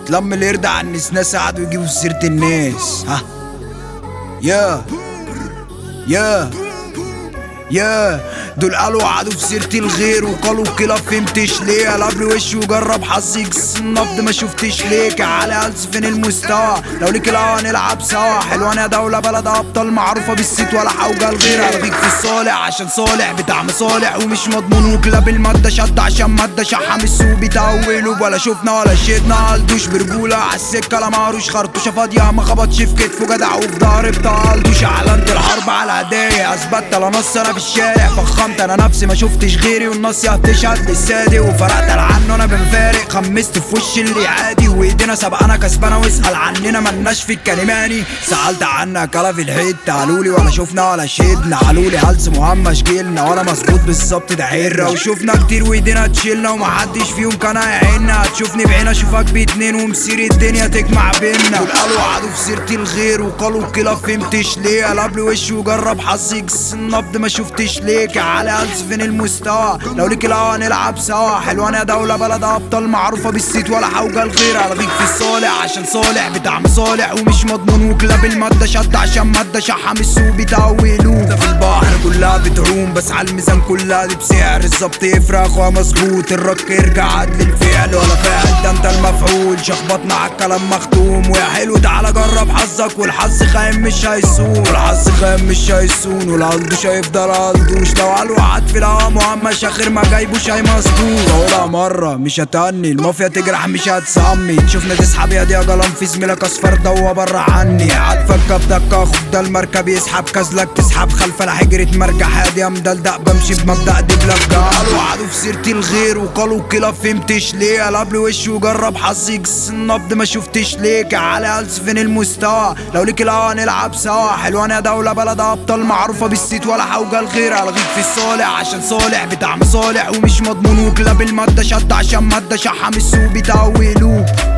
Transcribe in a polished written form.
تلم القرد على الناس قعدوا يجيبوا في سيرة الناس. ها يا دول قالوا قعدوا في سيرة الغير وقالوا كلا فهمتش ليه. قلب لي وشي وجرب حظي يكس النبض ما شفتش ليه. كعلي هلس فين المستوى لو ليك الهوا نلعب سوا. حلوان يا دولة بلد ابطال معروفة بالست ولا حوجة الغير. الغيك في الصالح عشان صالح بتاع مصالح ومش مضمون وكلاب المادة شد عشان مادة شحم السوق بيتأولوا. ولا شفنا ولا شدنا قلدوش برجولة عالسكة لا مهروش خرطوشة فاضية ما خبطش في كتفه جدع وفي ضهري بتقلدوش. اعلنت الحرب على هدايا اثبتت لا نص انا في الشارع فخمت انا نفسي ما شفتش غيري والناس تشهد للسادي. وفرقت عنه انا بنفارق خمست في وش اللي عادي وايدينا سبقنا كسبانه واسال عننا ملناش في الكلماني. سالت عنك كلا في الحته قالولي ولا شفنا ولا شدنا. قالولي هلس مهمش جيلنا ولا مظبوط بالظبط ده حره. وشفنا كتير وايدينا تشيلنا ومحدش فيهم كان هيعيننا. هتشوفني بعين اشوفك باتنين ومسير الدنيا تجمع بينا. دول قالوا قعدوا في سيرة الغير وقالوا كلا فهمتش ليه. قلب لي وشي وجرب حظي يكس النبض ما شفتش ليه. كعلي هلس فين المستوى لو ليك الهوا نلعب سوا. حلوان يا دولة بلد ابطال معروفة بالست ولا حوجة الغير. الغيك في الصالح عشان صالح بتاع مصالح ومش مضمون وكلاب المادة شد عشان مادة شحم السوق بيتأولوا. ده في البحر كلها بتعوم بس على الميزان كلها دي بسعر الظبط يفرق ومظبوط. الرك يرجع عدل الفعل ولا فاعل ده انت المفعول. شخبطنا على الكلام مختوم ويا حلو تعالى جرب حظك. والحظ خايم مش هيسون والحظ خايم مش هيسون. والقلدوش هيفضل قلدوش لو قال وقعد في الهوا مهمش اخر ما جايبوش هيمظبوط. اقولها مرة مش هتهني المافيا تجرح مش هتسمي. شفنا تسحب يا دي جلام في زميلك اصفر دوا بره عني. عاتفك بدك خد ده المركب يسحب كازلك تسحب خلف انا حجرة مرجح هادي مدلدق بمشي بمبدأ دبلك. قالوا قعدوا في سيرة الغير وقالوا كلا فهمتش ليه. قلب لي وشي وجرب حظي يكس النبض ما شفتش ليه. كعلي هلس فين المستوى لو ليك الهوا نلعب سوا. حلوان يا دولة بلد ابطال معروفة بالست ولا حوجة الغير. الغيك في الصالح عشان صالح بتاع مصالح ومش مضمون وكلاب المادة شد عشان مادة شحم السوق بيتأولوا.